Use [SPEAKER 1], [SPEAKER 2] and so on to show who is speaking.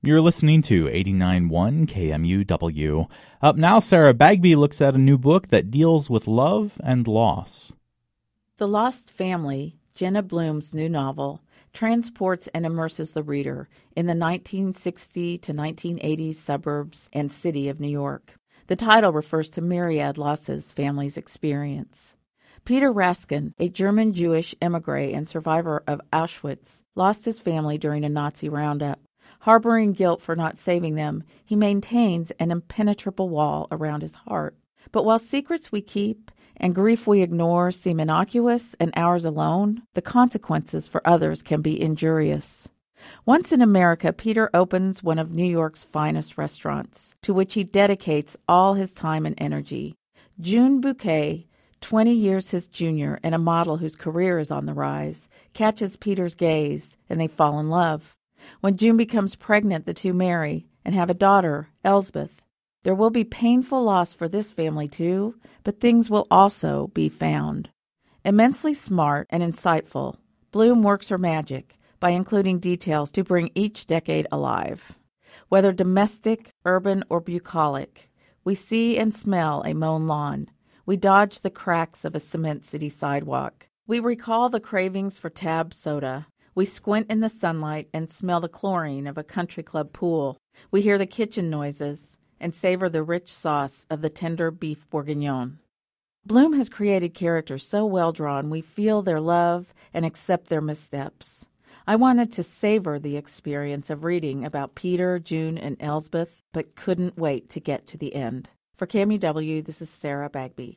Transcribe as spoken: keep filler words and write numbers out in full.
[SPEAKER 1] You're listening to eighty-nine point one K M U W. Up now, Sarah Bagby looks at a new book that deals with love and loss.
[SPEAKER 2] The Lost Family, Jenna Bloom's new novel, transports and immerses the reader in the nineteen sixty to nineteen eighties suburbs and city of New York. The title refers to myriad losses family's experience. Peter Raskin, a German Jewish emigre and survivor of Auschwitz, lost his family during a Nazi roundup. Harboring guilt for not saving them, he maintains an impenetrable wall around his heart. But while secrets we keep and grief we ignore seem innocuous and ours alone, the consequences for others can be injurious. Once in America, Peter opens one of New York's finest restaurants, to which he dedicates all his time and energy. June Bouquet, twenty years his junior and a model whose career is on the rise, catches Peter's gaze, and they fall in love. When June becomes pregnant, the two marry and have a daughter, Elsbeth. There will be painful loss for this family too, but things will also be found. Immensely smart and insightful, Bloom works her magic by including details to bring each decade alive. Whether domestic, urban, or bucolic, we see and smell a mown lawn. We dodge the cracks of a cement city sidewalk. We recall the cravings for Tab soda. We squint in the sunlight and smell the chlorine of a country club pool. We hear the kitchen noises and savor the rich sauce of the tender beef bourguignon. Bloom has created characters so well drawn we feel their love and accept their missteps. I wanted to savor the experience of reading about Peter, June, and Elsbeth, but couldn't wait to get to the end. For K M U W, this is Sarah Bagby.